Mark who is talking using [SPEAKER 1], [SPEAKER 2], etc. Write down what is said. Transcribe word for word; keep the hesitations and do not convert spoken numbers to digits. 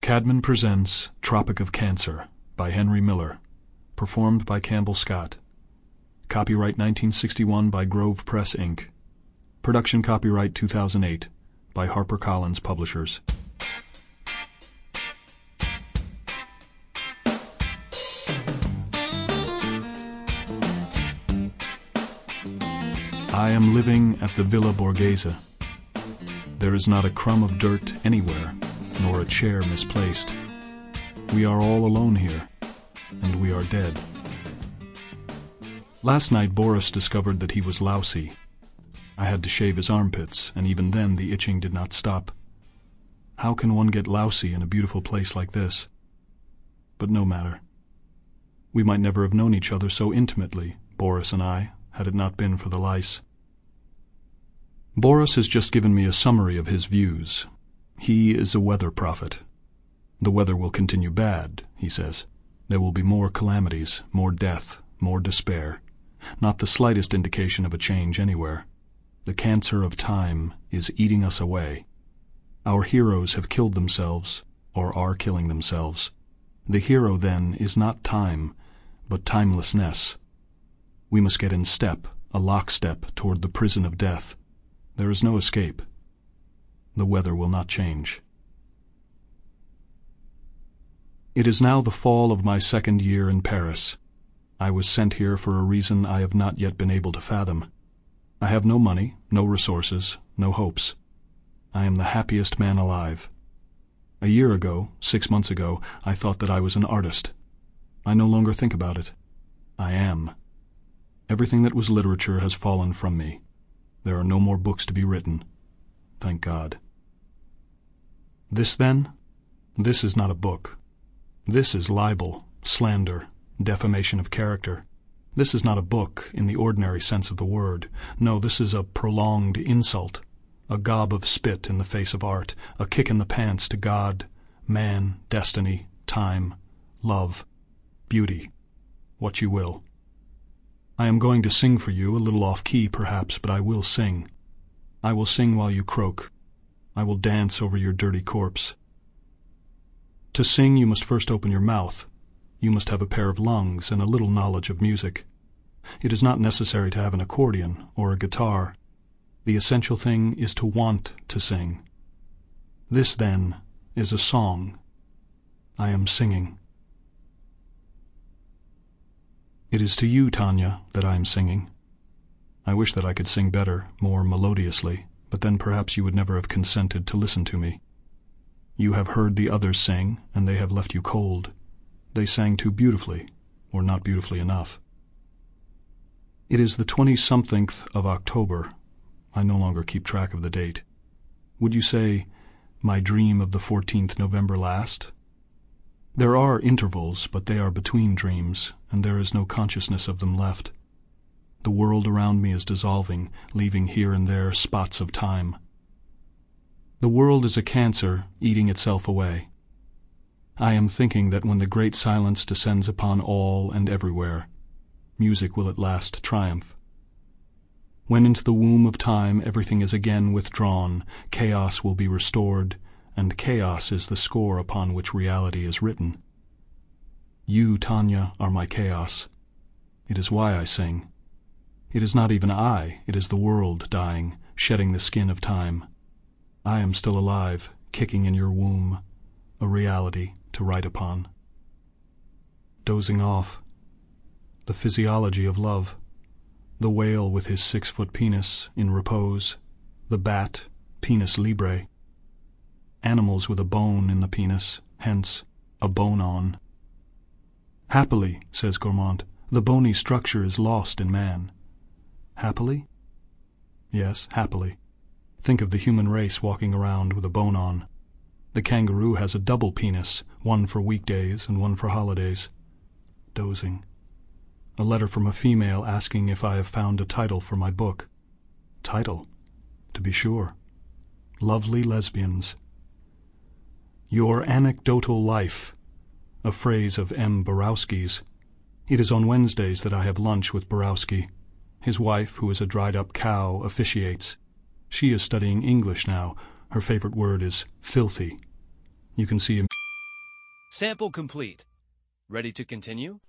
[SPEAKER 1] Caedmon presents Tropic of Cancer by Henry Miller, performed by Campbell Scott. Copyright nineteen sixty-one by Grove Press, Incorporated. Production copyright two thousand eight by HarperCollins Publishers. I am living at the Villa Borghese. There is not a crumb of dirt anywhere, nor a chair misplaced. We are all alone here, and we are dead. Last night Boris discovered that he was lousy. I had to shave his armpits, and even then the itching did not stop. How can one get lousy in a beautiful place like this? But no matter. We might never have known each other so intimately, Boris and I, had it not been for the lice. Boris has just given me a summary of his views. He is a weather prophet. The weather will continue bad, he says. There will be more calamities, more death, more despair. Not the slightest indication of a change anywhere. The cancer of time is eating us away. Our heroes have killed themselves, or are killing themselves. The hero, then, is not time, but timelessness. We must get in step, a lockstep, toward the prison of death. There is no escape. The weather will not change. It is now the fall of my second year in Paris. I was sent here for a reason I have not yet been able to fathom. I have no money, no resources, no hopes. I am the happiest man alive. A year ago, six months ago, I thought that I was an artist. I no longer think about it. I am. Everything that was literature has fallen from me. There are no more books to be written. Thank God. This, then? This is not a book. This is libel, slander, defamation of character. This is not a book in the ordinary sense of the word. No, this is a prolonged insult, a gob of spit in the face of art, a kick in the pants to God, man, destiny, time, love, beauty, what you will. I am going to sing for you, a little off-key perhaps, but I will sing. I will sing while you croak. I will dance over your dirty corpse. To sing you must first open your mouth. You must have a pair of lungs and a little knowledge of music. It is not necessary to have an accordion or a guitar. The essential thing is to want to sing. This, then, is a song. I am singing. It is to you, Tanya, that I am singing. I wish that I could sing better, more melodiously, but then perhaps you would never have consented to listen to me. You have heard the others sing, and they have left you cold. They sang too beautifully, or not beautifully enough. It is the twenty-somethingth of October. I no longer keep track of the date. Would you say, my dream of the fourteenth November last? There are intervals, but they are between dreams, and there is no consciousness of them left. The world around me is dissolving, leaving here and there spots of time. The world is a cancer eating itself away. I am thinking that when the great silence descends upon all and everywhere, music will at last triumph. When into the womb of time everything is again withdrawn, chaos will be restored, and chaos is the score upon which reality is written. You, Tanya, are my chaos. It is why I sing. It is not even I, it is the world dying, shedding the skin of time. I am still alive, kicking in your womb, a reality to write upon. Dozing off. The physiology of love. The whale with his six-foot penis in repose. The bat, penis libre. Animals with a bone in the penis, hence a bone-on. Happily, says Gourmand, the bony structure is lost in man. Happily? Yes, happily. Think of the human race walking around with a bone-on. The kangaroo has a double penis, one for weekdays and one for holidays. Dozing. A letter from a female asking if I have found a title for my book. Title? To be sure. Lovely Lesbians. Your Anecdotal Life, a phrase of M. Borowski's. It is on Wednesdays that I have lunch with Borowski. His wife, who is a dried-up cow, officiates. She is studying English now. Her favorite word is filthy. You can see him
[SPEAKER 2] Sample complete. Ready to continue?